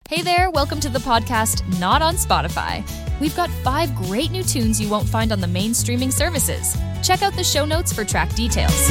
Hey there, welcome to the podcast Not on Spotify. We've got 5 great new tunes you won't find on the main streaming services. Check out the show notes for track details.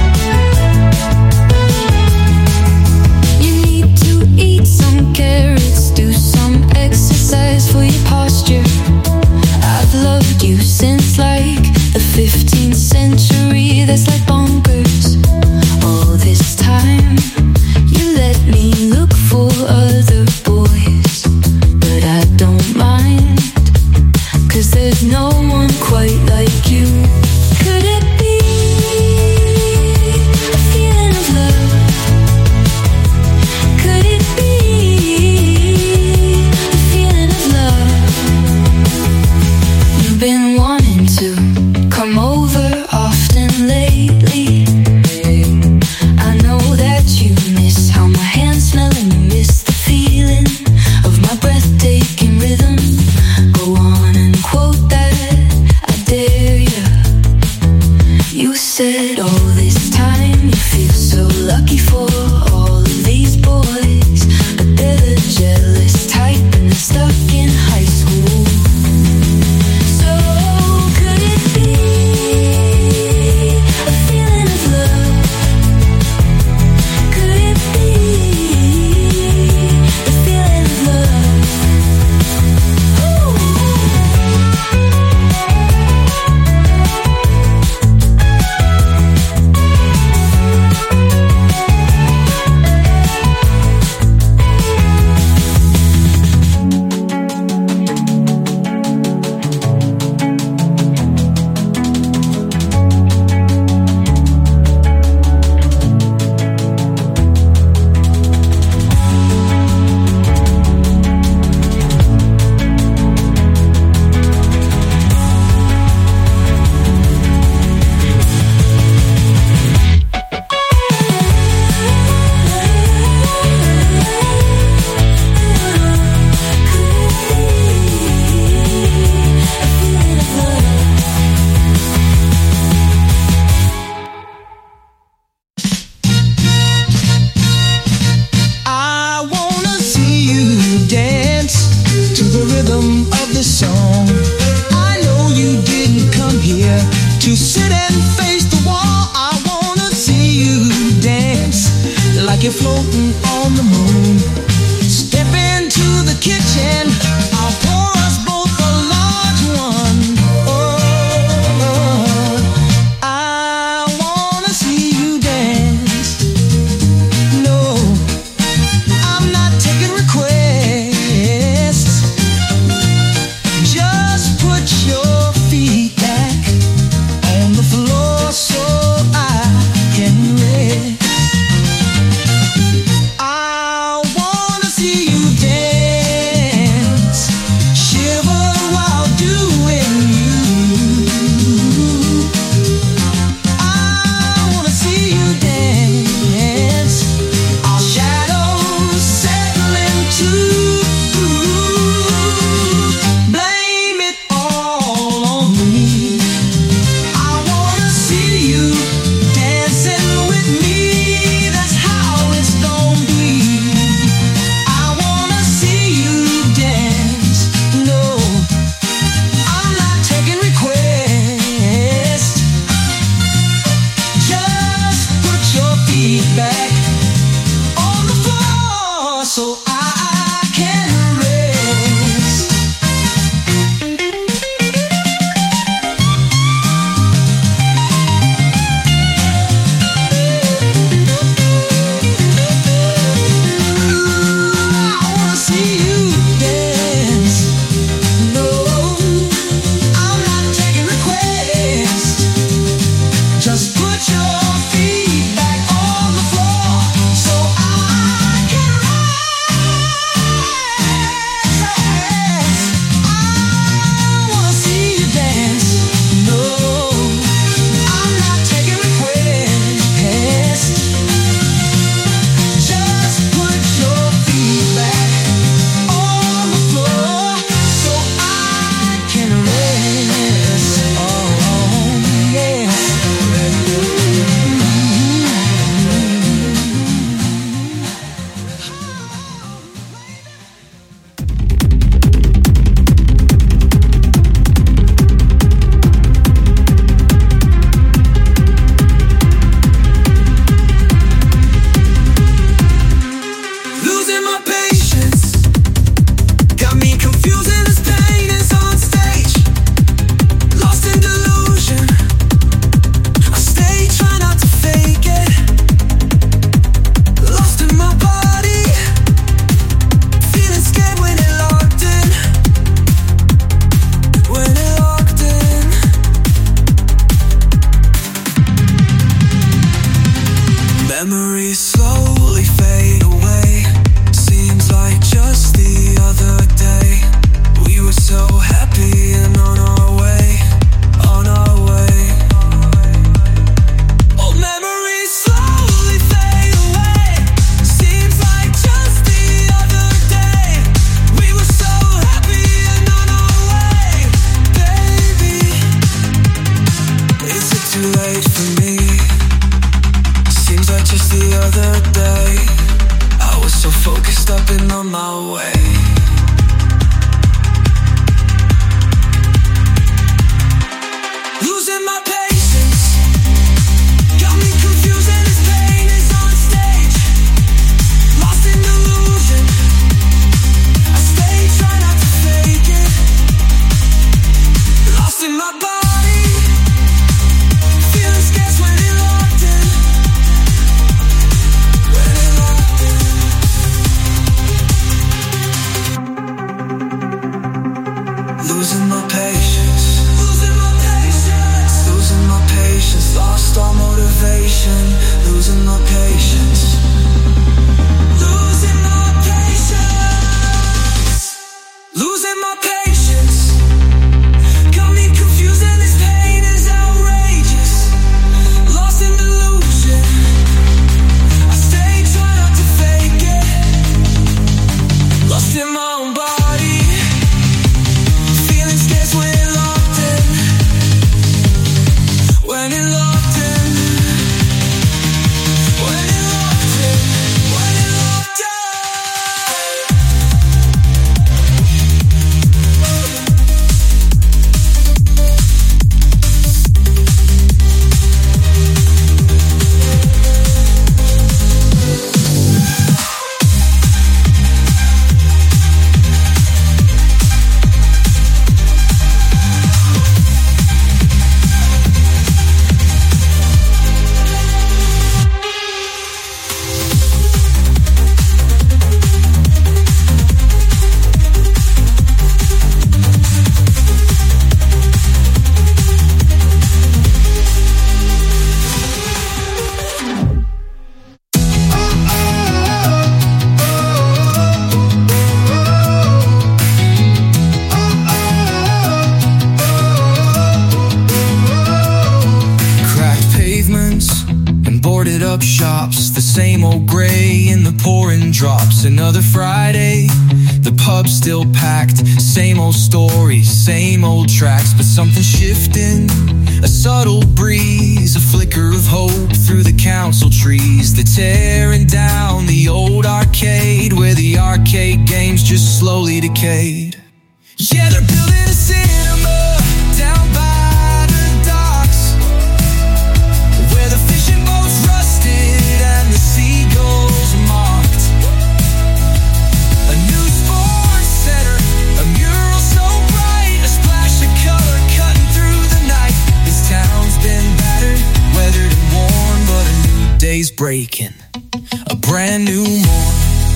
You need to eat some carrots, do some exercise for your posture. I've loved you since like the 15th century, that's like bonkers. All this time, you let me look for other boys, but I don't mind, 'cause there's no one quite like you. Could it be a feeling of love? Could it be a feeling of love? You've been wanting to come over often lately. I know that you miss how my hands smell and you miss the feeling of my breathtaking rhythm. Go on and quote that, I dare ya. You said all this time you feel so lucky for all of these boys, but they're the jealous type and they're stuck in high school. So could it be a feeling of love? Could it be a feeling of love? I wanna see you dance to the rhythm of the song. I know you didn't come here to sit and face the wall. I wanna see you dance like you're floating on the moon. Step into the kitchen, I'll pour us both a large one. Oh, I wanna see you dance. No, I'm not taking requests. Just put your feet back on the floor so I can rest. I wanna see you dance, shiver while doing you. I wanna see you dance, our shadows settling too. Blame it all on me. I wanna see you dancing with me. That's how it's gonna be. I wanna see you dance. No, I'm not taking requests. Just put your feet back on the floor so I on my way. Losing my patience, got me confused and this pain is on stage. Lost in illusion, I stay, try not to fake it. Lost in my body, feeling scarce when it locked in. When it locked in. Losing my patience. Losing my patience, lost all motivation. Losing my patience. Losing my patience. Losing my patience. Got me confused and this pain is outrageous. Lost in delusion, I stay, try not to fake it. Lost in my own body, feeling scarce when it locked in. When it locked in, when it locked in, when it locked in. Up shops, the same old gray in the pouring drops. Another Friday, the pub's still packed. Same old stories, same old tracks, but something's shifting. A subtle breeze, a flicker of hope through the council trees. They're tearing down the old arcade where the arcade games just slowly decayed. Yeah, they're building a cinema down by the docks, where the fishing boats rusted and the seagulls mocked. A new sports center, a mural so bright, a splash of color cutting through the night. This town's been battered, weathered and worn, but a new day's breaking, a brand new morn.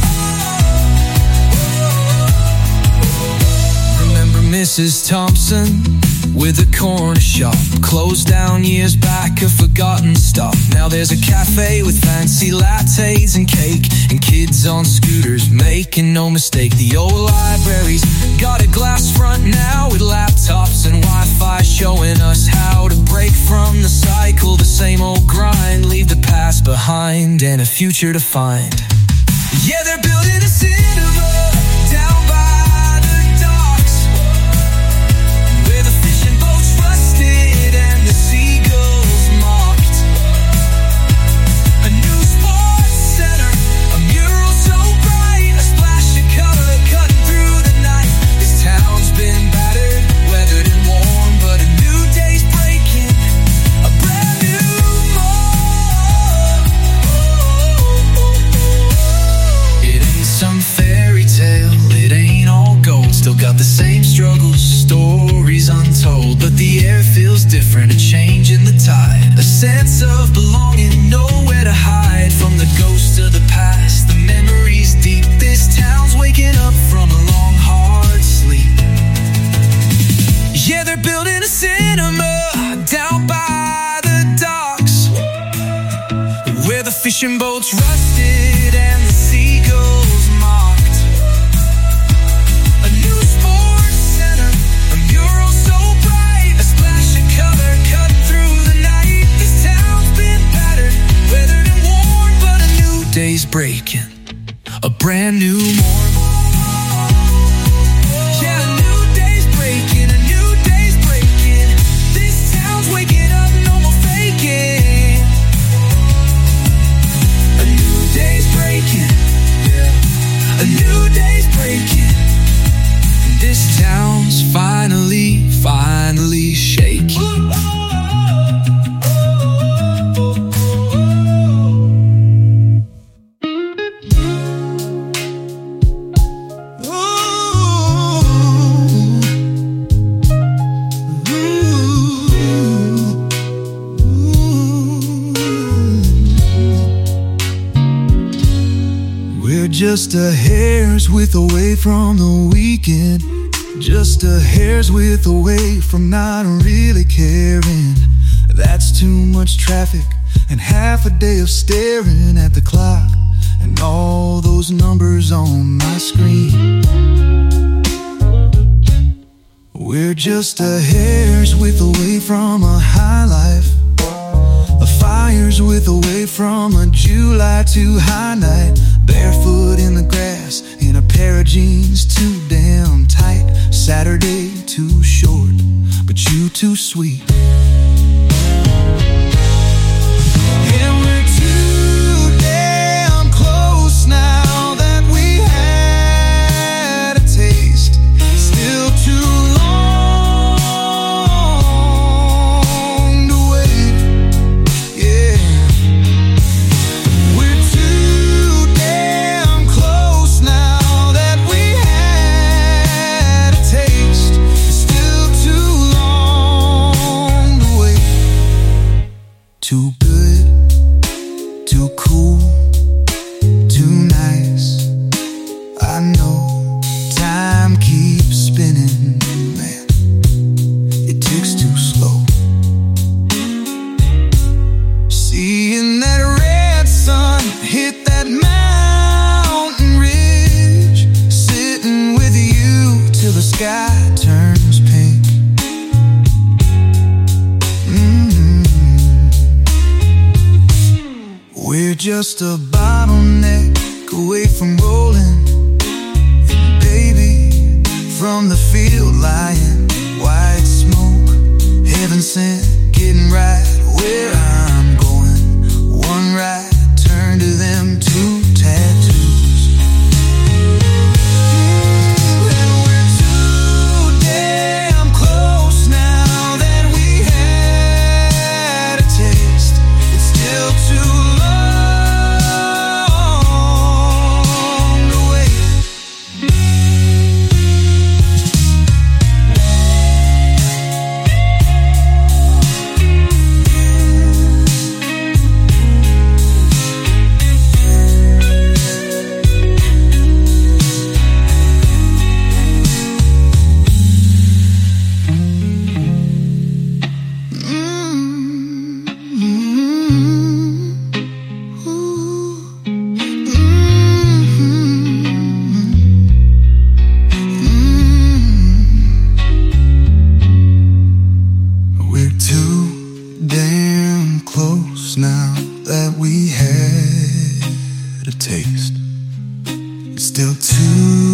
Remember Mrs. Thompson with a corner shop, closed down years back, a forgotten stop. Now there's a cafe with fancy lattes and cake, and kids on scooters making no mistake. The old library's got a glass front now with laptops and Wi-Fi showing us how to break from the cycle. The same old grind, leave the past behind and a future to find. Yeah, they're building a cinema down by the docks, where the fishing boats rusted and the seagulls mocked. A new sports center, a mural so bright, a splash of color cutting through the night. This town's been battered, weathered and worn, but a new day's breaking, a brand new morn. It ain't some fairy tale, it ain't all gold. Still got the same struggles, stories untold, but the air feels different, a change in the tide. A sense of belonging, nowhere to hide from the ghosts of the past. The memories deep, this town's waking up from a long hard sleep. Yeah, they're building a cinema down by the docks, where the fishing boats rusted and the seagulls mocked. A new sports center, a mural so bright, a splash of color cutting through the night. This town's been battered, weathered and worn, but a new day's breaking, a brand new morn. Yeah, a new day's breaking, a new day's breaking. This town's waking up, no more faking. A new day's breaking, yeah. A new day. This town's finally shaking. Just a hair's width away from the weekend. Just a hair's width away from not really caring. That's too much traffic and half a day of staring at the clock and all those numbers on my screen. We're just a hair's width away from a high life, a fire's width away from a July too high night. Barefoot in the grass, in a pair of jeans too damn tight. Saturday too short, but you too sweet. And we're too damn close now that we had a taste. Still too long to wait, yeah. Too good, too cool, too nice. I know time keeps spinning, man. It ticks too slow. Seeing that red sun hit that mountain ridge, sitting with you till the sky turns pink. We're just a bottleneck away from rolling, and baby, from the field lying, white smoke, heaven sent, getting right where I'm going. One right turn to them two tattoos. And we're too damn close now that we had a taste. It's still too now that we had a taste. It's still too